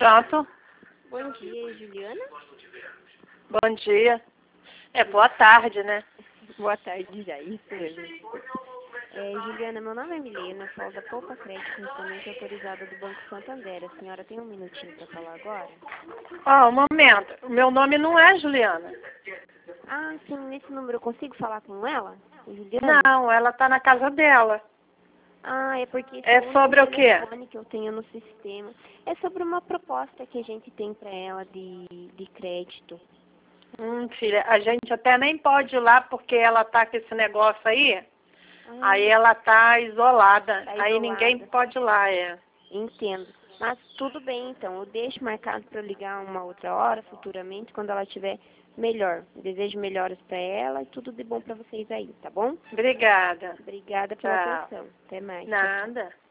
Pronto. Bom dia, Juliana. Bom dia. É, boa tarde, né? Boa tarde já, isso mesmo. Juliana, meu nome é Milena, falo da Poupa Crédito, correspondente autorizada do Banco Santander. A senhora tem um minutinho para falar agora? Ó, um momento. O meu nome não é Juliana. Ah, sim, nesse número eu consigo falar com ela? Juliana? Não, ela tá na casa dela. Ah, é porque esse É é o sobre o único quê? telefone que eu tenho no sistema. É sobre uma proposta que a gente tem para ela de crédito. Filha, a gente até nem pode ir lá porque ela tá com esse negócio aí. Aí Ah, ela tá isolada. tá Aí ninguém isolada. pode ir lá, é. Entendo. Mas tudo bem, então. Eu deixo marcado para eu ligar uma outra hora, futuramente, quando ela estiver melhor. Desejo melhoras para ela e tudo de bom para vocês aí, tá bom? Obrigada. Obrigada pela Tchau. atenção. Até mais. Tchau, tchau. Nada.